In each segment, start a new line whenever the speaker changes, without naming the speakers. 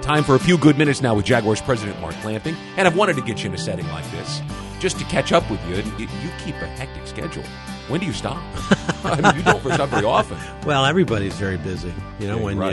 Time for a few good minutes now with Jaguars President Mark Lamping. And I've wanted to get you in a setting like this just to catch up with you. You keep a hectic schedule. When do you stop? I mean, you don't stop very often.
Well, everybody's very busy. You know,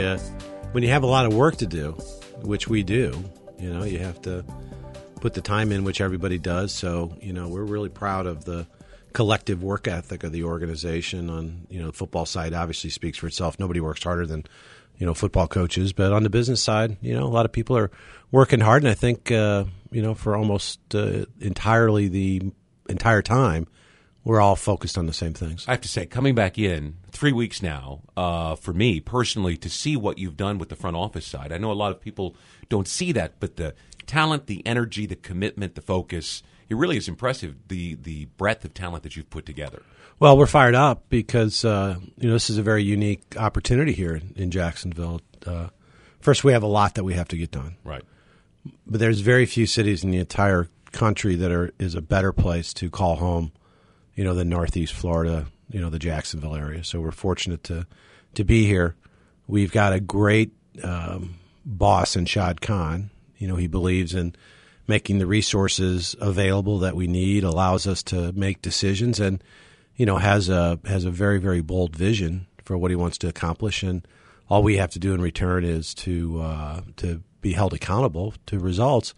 when you have a lot of work to do, which we do, you know, you have to put the time in, which everybody does. So, you know, we're really proud of the collective work ethic of the organization. On, you know, the football side obviously speaks for itself. Nobody works harder than, you know, football coaches. But on the business side, you know, a lot of people are working hard. And I think, you know, for almost entirely the entire time, we're all focused on the same things.
I have to say, coming back in 3 weeks now, for me personally, to see what you've done with the front office side. I know a lot of people don't see that, but the talent, the energy, the commitment, the focus, it really is impressive, the breadth of talent that you've put together.
Well, we're fired up because, you know, this is a very unique opportunity here in Jacksonville. First, we have a lot that we have to get done.
Right.
But there's very few cities in the entire country that is a better place to call home, you know, than Northeast Florida, you know, the Jacksonville area. So we're fortunate to be here. We've got a great boss in Shad Khan. You know, he believes in making the resources available that we need, allows us to make decisions, and, you know, has a very, very bold vision for what he wants to accomplish. And all we have to do in return is to be held accountable to results.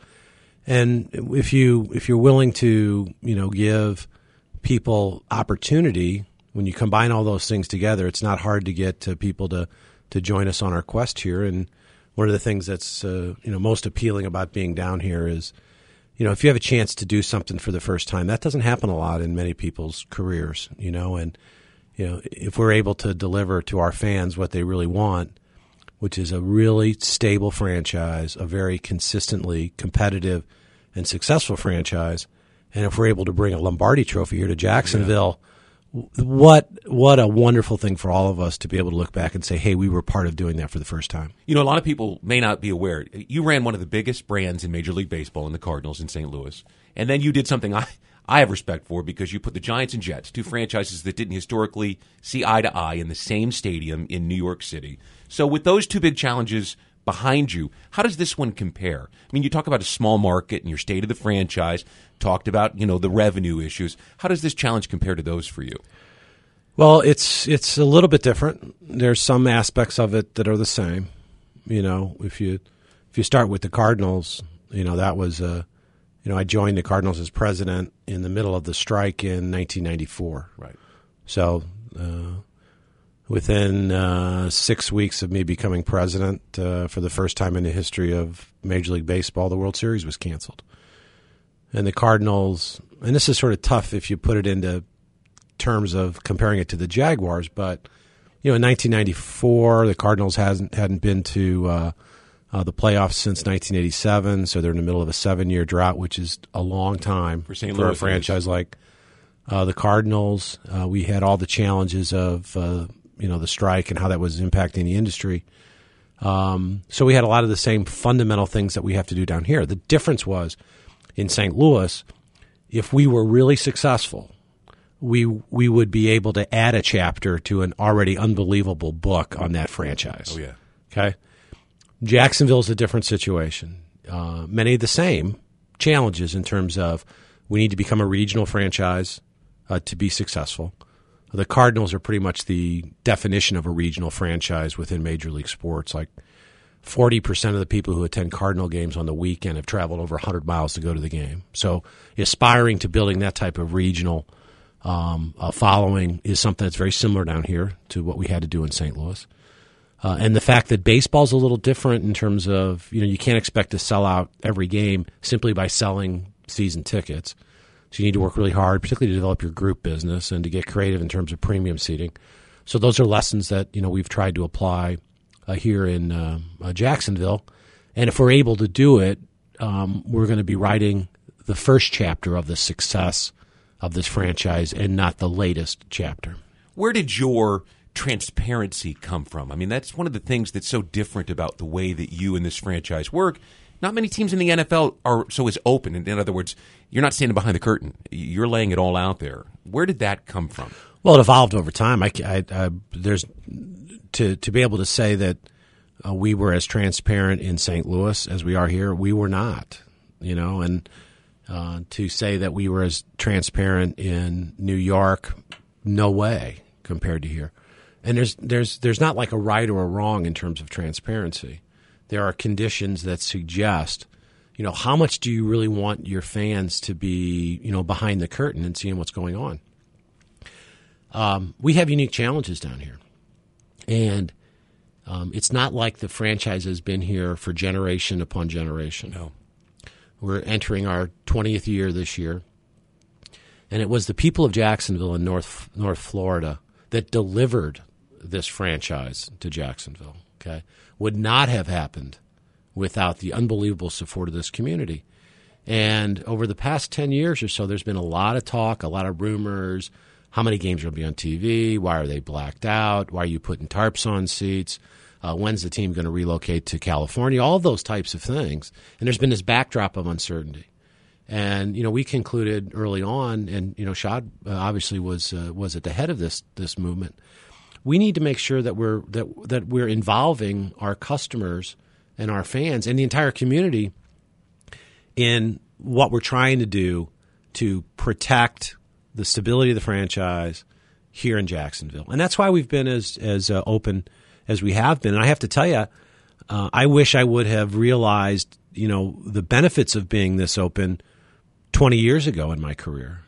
And if you're willing to, you know, give people opportunity, when you combine all those things together, it's not hard to get people to join us on our quest here. And one of the things that's you know, most appealing about being down here is, you know, if you have a chance to do something for the first time, that doesn't happen a lot in many people's careers, you know. And, you know, if we're able to deliver to our fans what they really want, which is a really stable franchise, a very consistently competitive and successful franchise, and if we're able to bring a Lombardi Trophy here to Jacksonville, what a wonderful thing for all of us to be able to look back and say, hey, we were part of doing that for the first time.
You know, a lot of people may not be aware. You ran one of the biggest brands in Major League Baseball in the Cardinals in St. Louis. And then you did something I have respect for, because you put the Giants and Jets, two franchises that didn't historically see eye to eye, in the same stadium in New York City. So with those two big challenges behind you, how does this one compare? I mean, you talk about a small market and your state of the franchise, talked about, you know, the revenue issues. How does this challenge compare to those for you?
Well, it's a little bit different. There's some aspects of it that are the same. You know, if you start with the Cardinals, you know, that was you know, I joined the Cardinals as president in the middle of the strike in 1994.
Right.
So within 6 weeks of me becoming president, for the first time in the history of Major League Baseball, the World Series was canceled. And the Cardinals, and this is sort of tough if you put it into terms of comparing it to the Jaguars, but, you know, in 1994, the Cardinals hadn't been to the playoffs since 1987, so they're in the middle of a 7-year drought, which is a long time
for St.
for
Louis
a franchise like the Cardinals. We had all the challenges of you know, the strike and how that was impacting the industry. So we had a lot of the same fundamental things that we have to do down here. The difference was, in St. Louis, if we were really successful, we would be able to add a chapter to an already unbelievable book on that franchise.
Oh, yeah.
Okay? Jacksonville's a different situation. Many of the same challenges in terms of we need to become a regional franchise to be successful. The Cardinals are pretty much the definition of a regional franchise within Major League sports. Like 40% of the people who attend Cardinal games on the weekend have traveled over 100 miles to go to the game. So aspiring to building that type of regional following is something that's very similar down here to what we had to do in St. Louis. And the fact that baseball's a little different in terms of, you know, you can't expect to sell out every game simply by selling season tickets. So you need to work really hard, particularly to develop your group business and to get creative in terms of premium seating. So those are lessons that, you know, we've tried to apply here in Jacksonville. And if we're able to do it, we're going to be writing the first chapter of the success of this franchise and not the latest chapter.
Where did your transparency come from? I mean, that's one of the things that's so different about the way that you and this franchise work. Not many teams in the NFL are so as open. In other words, you're not standing behind the curtain. You're laying it all out there. Where did that come from?
Well, it evolved over time. There's to be able to say that we were as transparent in St. Louis as we are here. We were not, and to say that we were as transparent in New York, no way compared to here. And there's not like a right or a wrong in terms of transparency. There are conditions that suggest, how much do you really want your fans to be, behind the curtain and seeing what's going on? We have unique challenges down here. And it's not like the franchise has been here for generation upon generation.
No.
We're entering our 20th year this year. And it was the people of Jacksonville and North Florida that delivered this franchise to Jacksonville. Okay, would not have happened without the unbelievable support of this community. And over the past 10 years or so, there's been a lot of talk, a lot of rumors. How many games will be on TV? Why are they blacked out? Why are you putting tarps on seats? When's the team going to relocate to California? All those types of things. And there's been this backdrop of uncertainty. And we concluded early on, and Shad obviously was at the head of this movement. We need to make sure that we're involving our customers and our fans and the entire community in what we're trying to do to protect the stability of the franchise here in Jacksonville. And that's why we've been as open as we have been. And I have to tell you, I wish I would have realized, the benefits of being this open 20 years ago in my career.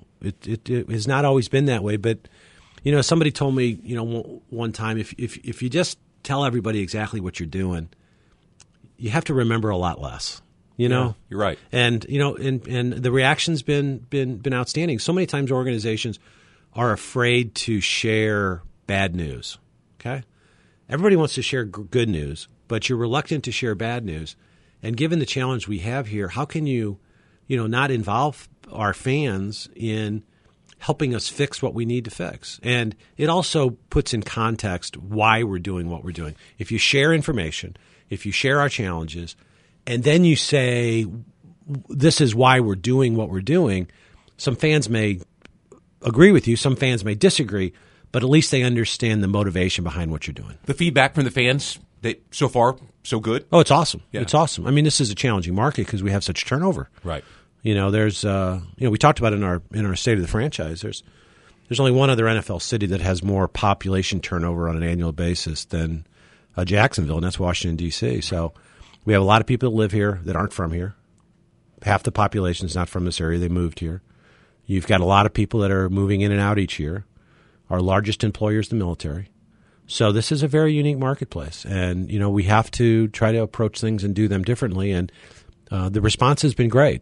It has not always been that way. But, somebody told me, one time, if you just tell everybody exactly what you're doing, you have to remember a lot less.
Yeah, you're right.
And and the reaction's been outstanding. So many times organizations are afraid to share bad news. Okay? Everybody wants to share good news, but you're reluctant to share bad news. And given the challenge we have here, how can you not involve our fans in helping us fix what we need to fix? And it also puts in context why we're doing what we're doing. If you share information, if you share our challenges, and then you say, this is why we're doing what we're doing, some fans may agree with you, some fans may disagree, but at least they understand the motivation behind what you're doing.
The feedback from the fans, so far, so good?
Oh, it's awesome.
Yeah.
It's awesome. I mean, this is a challenging market because we have such turnover.
Right.
There's, we talked about in our state of the franchise, there's only one other NFL city that has more population turnover on an annual basis than Jacksonville, and that's Washington, D.C. So we have a lot of people that live here that aren't from here. Half the population is not from this area. They moved here. You've got a lot of people that are moving in and out each year. Our largest employer is the military. So this is a very unique marketplace. And, we have to try to approach things and do them differently. And the response has been great.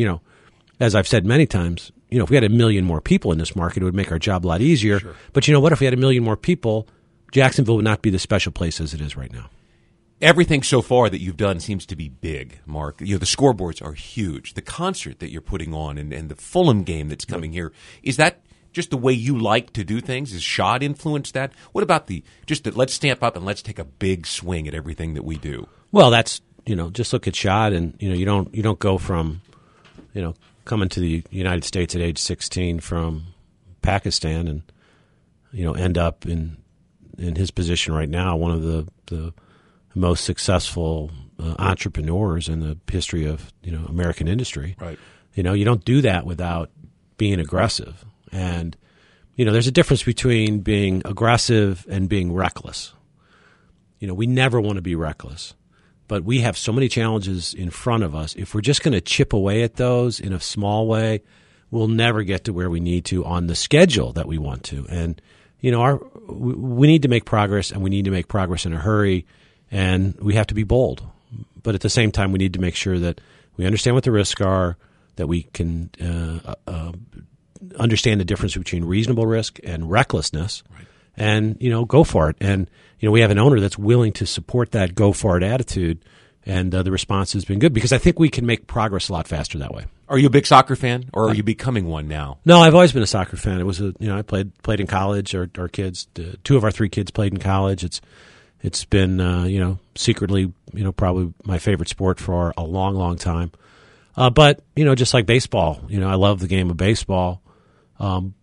As I've said many times, if we had 1 million more people in this market, it would make our job a lot easier.
Sure.
But you know what? If we had 1 million more people, Jacksonville would not be the special place as it is right now.
Everything so far that you've done seems to be big, Mark. The scoreboards are huge. The concert that you're putting on and the Fulham game that's coming here, is that just the way you like to do things? Has Shad influenced that? What about let's stamp up and let's take a big swing at everything that we do?
Well, that's, just look at Shad and, you don't go from, coming to the United States at age 16 from Pakistan and, end up in his position right now, one of the most successful entrepreneurs in the history of American industry.
Right.
You don't do that without being aggressive. And there's a difference between being aggressive and being reckless. We never want to be reckless, but we have so many challenges in front of us. If we're just going to chip away at those in a small way, we'll never get to where we need to on the schedule that we want to. And we need to make progress, and we need to make progress in a hurry. And we have to be bold. But at the same time, we need to make sure that we understand what the risks are, that we can understand the difference between reasonable risk and recklessness, right, and, go for it. And, we have an owner that's willing to support that go-for-it attitude, and the response has been good because I think we can make progress a lot faster that way.
Are you a big soccer fan, or are you becoming one now?
No, I've always been a soccer fan. It was I played in college. Our kids, 2 of our 3 kids played in college. It's been, secretly, probably my favorite sport for a long, long time. But, just like baseball, I love the game of baseball.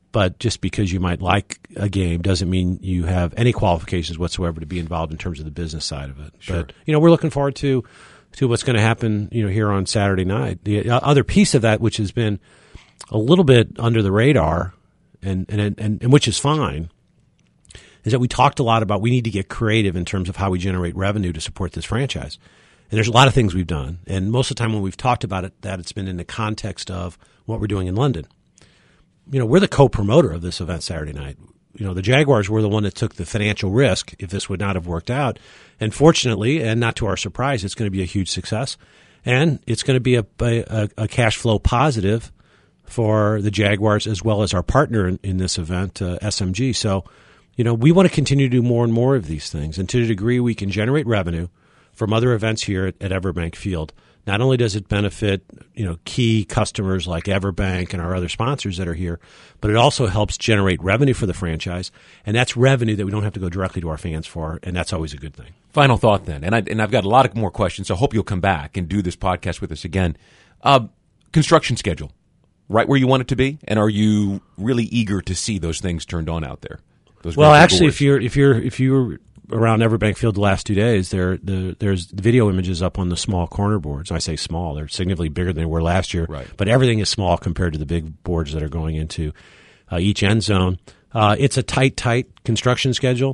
But just because you might like a game doesn't mean you have any qualifications whatsoever to be involved in terms of the business side of it.
Sure.
But, we're looking forward to what's going to happen, here on Saturday night. The other piece of that, which has been a little bit under the radar, and which is fine, is that we talked a lot about we need to get creative in terms of how we generate revenue to support this franchise. And there's a lot of things we've done. And most of the time when we've talked about it, that it's been in the context of what we're doing in London. We're the co-promoter of this event Saturday night. The Jaguars were the one that took the financial risk if this would not have worked out. And fortunately, and not to our surprise, it's going to be a huge success. And it's going to be a cash flow positive for the Jaguars as well as our partner in this event, SMG. So, we want to continue to do more and more of these things. And to the degree we can generate revenue from other events here at Everbank Field, not only does it benefit, key customers like Everbank and our other sponsors that are here, but it also helps generate revenue for the franchise. And that's revenue that we don't have to go directly to our fans for. And that's always a good thing.
Final thought then, and I've got a lot of more questions, so I hope you'll come back and do this podcast with us again. Construction schedule, right where you want it to be? And are you really eager to see those things turned on out there?
Well, actually, if you're around Everbank Field the last 2 days, there's the video images up on the small corner boards. I say small; they're significantly bigger than they were last year.
Right.
But everything is small compared to the big boards that are going into each end zone. It's a tight construction schedule.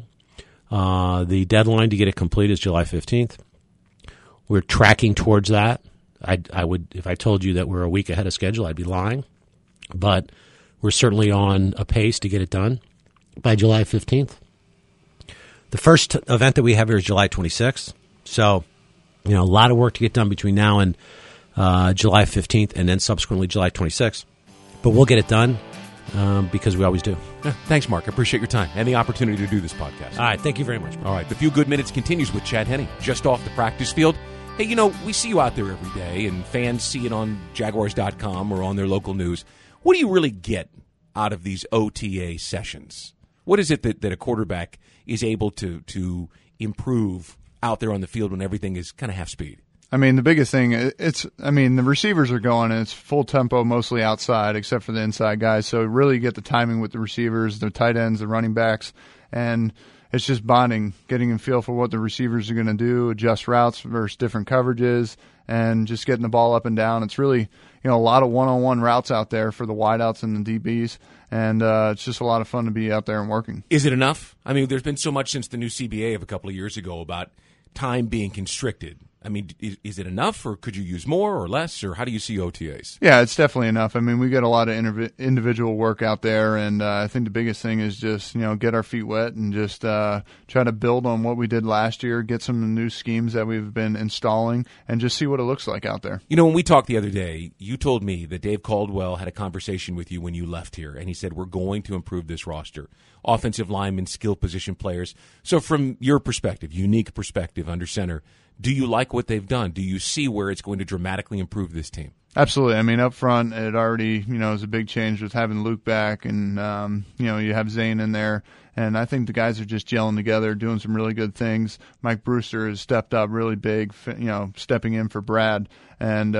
The deadline to get it complete is July 15th. We're tracking towards that. I would, if I told you that we're a week ahead of schedule, I'd be lying. But we're certainly on a pace to get it done by July 15th. The first event that we have here is July 26th. So, a lot of work to get done between now and July 15th and then subsequently July 26th. But we'll get it done because we always do.
Yeah, thanks, Mark. I appreciate your time and the opportunity to do this podcast.
All right. Thank you very much.
All right. The Few Good Minutes continues with Chad Henne, just off the practice field. Hey, we see you out there every day, and fans see it on Jaguars.com or on their local news. What do you really get out of these OTA sessions? What is it that a quarterback is able to improve out there on the field when everything is kind of half speed?
I mean, the biggest thing, the receivers are going, and it's full tempo, mostly outside, except for the inside guys. So really you get the timing with the receivers, the tight ends, the running backs, and it's just bonding, getting a feel for what the receivers are going to do, adjust routes versus different coverages, and just getting the ball up and down. It's really, a lot of one-on-one routes out there for the wideouts and the DBs, and it's just a lot of fun to be out there and working.
Is it enough? I mean, there's been so much since the new CBA of a couple of years ago about time being constricted. I mean, is it enough, or could you use more or less, or how do you see OTAs?
Yeah, it's definitely enough. I mean, we got a lot of individual work out there, and I think the biggest thing is just, get our feet wet and just try to build on what we did last year, get some new schemes that we've been installing, and just see what it looks like out there.
When we talked the other day, you told me that Dave Caldwell had a conversation with you when you left here, and he said, we're going to improve this roster. Offensive linemen, skill position players. So from your perspective, unique perspective under center, do you like what they've done? Do you see where it's going to dramatically improve this team?
Absolutely. I mean, up front, it already, is a big change with having Luke back, and, you have Zane in there. And I think the guys are just gelling together, doing some really good things. Mike Brewster has stepped up really big, stepping in for Brad. And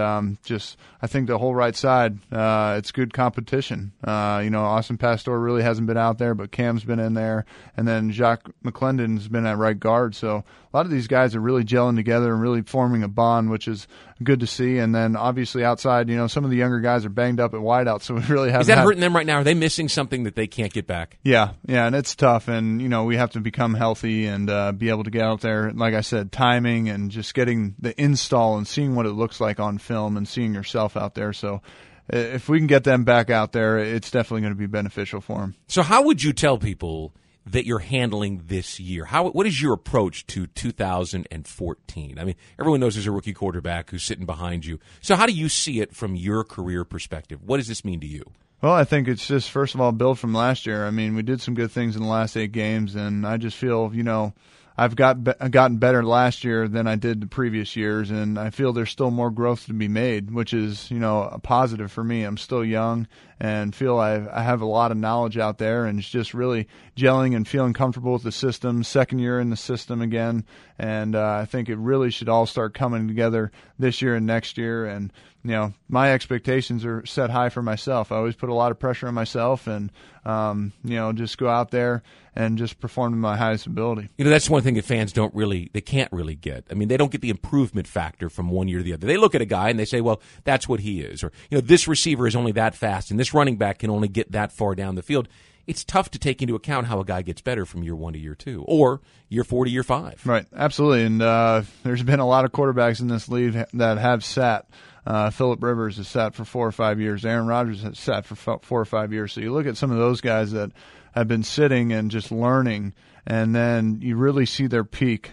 I think the whole right side, it's good competition. Austin Pastor really hasn't been out there, but Cam's been in there. And then Jacques McClendon's been at right guard. So a lot of these guys are really gelling together and really forming a bond, which is good to see. And then obviously outside, some of the younger guys are banged up at wideout, so we really haven't.
Is that hurting them right now? Are they missing something that they can't get back?
Yeah, and it's tough. And, we have to become healthy and be able to get out there, like I said, timing and just getting the install and seeing what it looks like on film and seeing yourself out there. So if we can get them back out there, it's definitely going to be beneficial for them.
So how would you tell people that you're handling this year? What is your approach to 2014? I mean, everyone knows there's a rookie quarterback who's sitting behind you. So how do you see it from your career perspective? What does this mean to you?
Well, I think it's just, first of all, build from last year. I mean, we did some good things in the last 8 games, and I just feel, I've gotten better last year than I did the previous years, and I feel there's still more growth to be made, which is, a positive for me. I'm still young and feel I have a lot of knowledge out there, and it's just really gelling and feeling comfortable with the system, second year in the system again, and I think it really should all start coming together this year and next year, and my expectations are set high for myself. I always put a lot of pressure on myself and, just go out there and just perform to my highest ability.
That's one thing that fans they can't really get. I mean, they don't get the improvement factor from one year to the other. They look at a guy and they say, well, that's what he is. Or, this receiver is only that fast and this running back can only get that far down the field. It's tough to take into account how a guy gets better from year 1 to year 2 or year 4 to year 5.
Right, absolutely. And there's been a lot of quarterbacks in this league that have sat. Phillip Rivers has sat for 4 or 5 years. Aaron Rodgers has sat for 4 or 5 years. So you look at some of those guys that have been sitting and just learning, and then you really see their peak,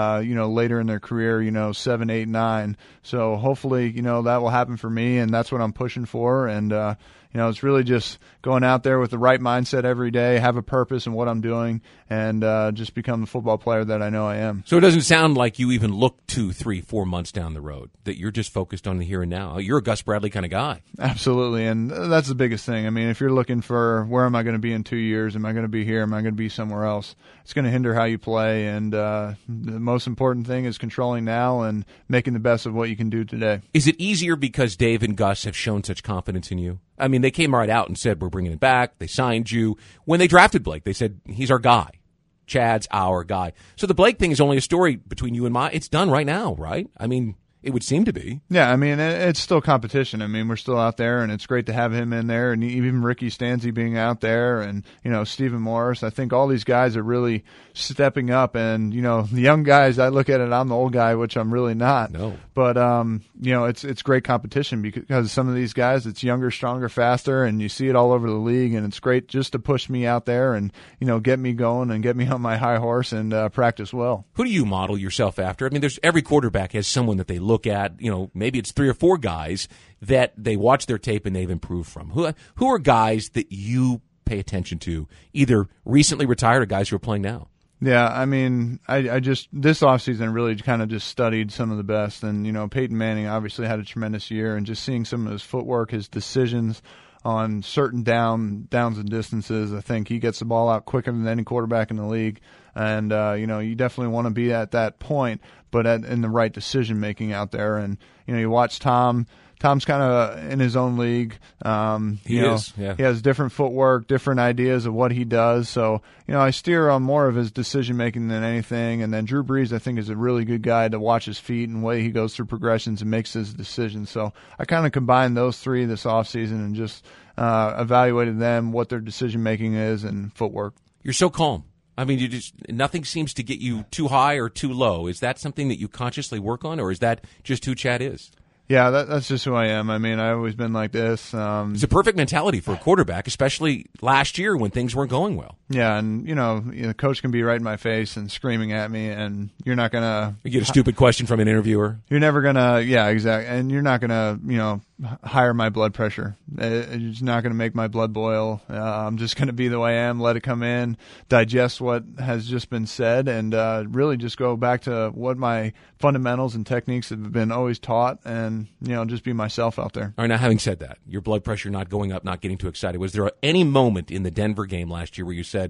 later in their career, 7, 8, 9. So hopefully, that will happen for me, and that's what I'm pushing for. And, it's really just going out there with the right mindset every day, have a purpose in what I'm doing, and just become the football player that I know I am.
So it doesn't sound like you even look 2, 3, 4 months down the road, that you're just focused on the here and now. You're a Gus Bradley kind of guy.
Absolutely, and that's the biggest thing. I mean, if you're looking for where am I going to be in 2 years, am I going to be here, am I going to be somewhere else, it's going to hinder how you play, and the most important thing is controlling now and making the best of what you can do today.
Is it easier because Dave and Gus have shown such confidence in you? I mean, they came right out and said, we're bringing it back. They signed you. When they drafted Blake, they said, he's our guy. Chad's our guy. So the Blake thing is only a story between you and it's done right now, right? I mean, it would seem to be.
Yeah, I mean, it's still competition. I mean, we're still out there, and it's great to have him in there, and even Ricky Stanzi being out there, and, Stephen Morris. I think all these guys are really stepping up, and, the young guys, I look at it, I'm the old guy, which I'm really not.
No.
But, it's great competition because some of these guys, it's younger, stronger, faster, and you see it all over the league, and it's great just to push me out there and, get me going and get me on my high horse and practice well.
Who do you model yourself after? I mean, every quarterback has someone that they look at, maybe it's 3 or 4 guys that they watch their tape and they've improved from. Who are guys that you pay attention to, either recently retired or guys who are playing now?
Yeah, I mean, I just this offseason really kind of just studied some of the best. And, Peyton Manning obviously had a tremendous year, and just seeing some of his footwork, his decisions on certain downs and distances, I think he gets the ball out quicker than any quarterback in the league. And, you definitely want to be at that point, but in the right decision-making out there. And, you watch Tom. Tom's kind of in his own league.
He is, yeah.
He has different footwork, different ideas of what he does. So, I steer on more of his decision-making than anything. And then Drew Brees, I think, is a really good guy to watch his feet and the way he goes through progressions and makes his decisions. So I kind of combined those 3 this offseason and just evaluated them, what their decision-making is, and footwork.
You're so calm. I mean, nothing seems to get you too high or too low. Is that something that you consciously work on, or is that just who Chad is?
Yeah, that's just who I am. I mean, I've always been like this.
It's a perfect mentality for a quarterback, especially last year when things weren't going well.
Yeah, and, the coach can be right in my face and screaming at me, and you're not going to...
You get a stupid question from an interviewer.
You're never going to... Yeah, exactly. And you're not going to, higher my blood pressure. It's not going to make my blood boil. I'm just going to be the way I am, let it come in, digest what has just been said, and really just go back to what my fundamentals and techniques have been always taught, and just be myself out there.
All right, now having said that, your blood pressure not going up, not getting too excited, was there any moment in the Denver game last year where you said,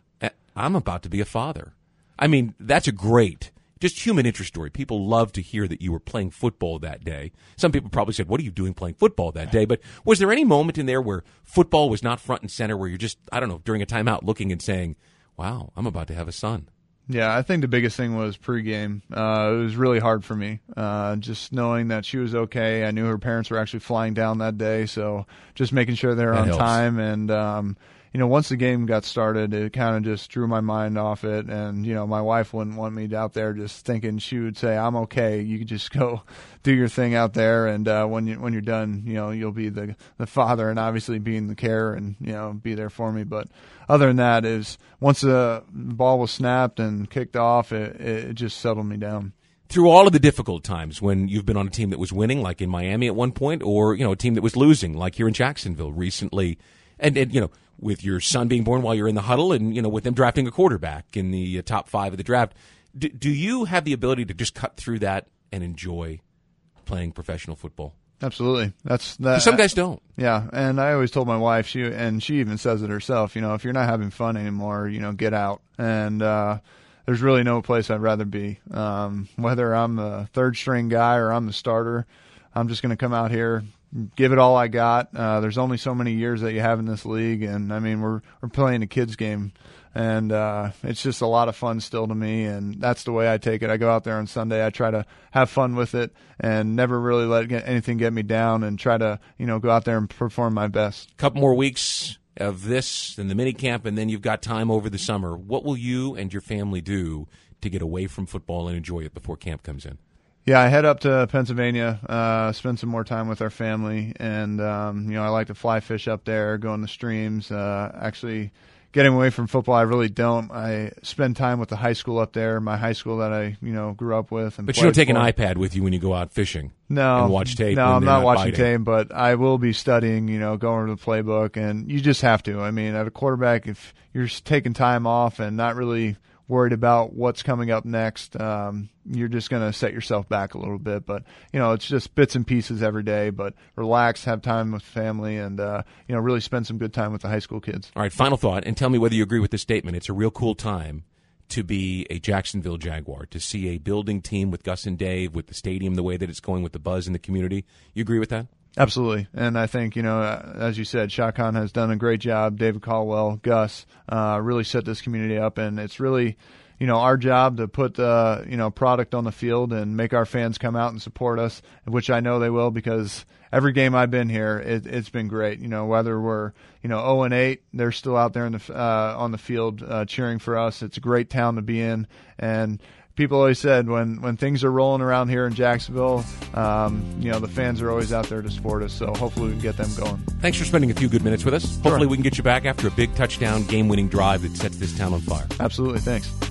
I'm about to be a father? I mean, that's a great, just human interest story. People love to hear that you were playing football that day. Some people probably said, what are you doing playing football that day? But was there any moment in there where football was not front and center, where you're just, I don't know, during a timeout looking and saying, wow, I'm about to have a son?
Yeah, I think the biggest thing was pregame. It was really hard for me, just knowing that she was okay. I knew her parents were actually flying down that day, so just making sure they were on time. And, once the game got started, it kind of just drew my mind off it. And, my wife wouldn't want me out there just thinking. She would say, I'm okay. You could just go do your thing out there. And when you're done, you'll be the father, and obviously being the care and, be there for me. But other than that, is once the ball was snapped and kicked off, it just settled me down.
Through all of the difficult times when you've been on a team that was winning, like in Miami at one point, or, a team that was losing, like here in Jacksonville recently, and with your son being born while you're in the huddle, and, with them drafting a quarterback in the top 5 of the draft, do you have the ability to just cut through that and enjoy playing professional football?
Absolutely. That's that.
Some guys don't.
Yeah, and I always told my wife, she even says it herself, if you're not having fun anymore, get out. And there's really no place I'd rather be. Whether I'm the third string guy or I'm the starter, I'm just going to come out here, give it all I got. There's only so many years that you have in this league, and I mean we're playing a kids game, and it's just a lot of fun still to me, and that's the way I take it. I go out there on Sunday, I try to have fun with it, and never really let anything get me down, and try to go out there and perform my best.
Couple more weeks of this and the mini camp, and then you've got time over the summer. What will you and your family do to get away from football and enjoy it before camp comes in?
Yeah, I head up to Pennsylvania, spend some more time with our family, and I like to fly fish up there, go in the streams. Actually, getting away from football, I really don't. I spend time with the high school up there, my high school that I grew up with. And
but you don't take an iPad with you when you go out fishing.
No,
and watch tape.
No, I'm not watching
biting.
tape, but I will be studying. Going over the playbook, and you just have to. I mean, at a quarterback, if you're taking time off and not really worried about what's coming up next, you're just going to set yourself back a little bit. But, it's just bits and pieces every day. But relax, have time with family, and, really spend some good time with the high school kids.
All right, final thought, and tell me whether you agree with this statement. It's a real cool time to be a Jacksonville Jaguar, to see a building team with Gus and Dave, with the stadium the way that it's going, with the buzz in the community. You agree with that?
Absolutely. And I think, as you said, Shad Khan has done a great job. David Caldwell, Gus, really set this community up. And it's really, our job to put the, product on the field and make our fans come out and support us, which I know they will, because every game I've been here, it's been great. Whether we're, 0-8, they're still out there on the field cheering for us. It's a great town to be in. And people always said when things are rolling around here in Jacksonville, the fans are always out there to support us. So hopefully we can get them going.
Thanks for spending a few good minutes with us. Hopefully we can get you back after a big touchdown, game-winning drive that sets this town on fire.
Absolutely. Thanks.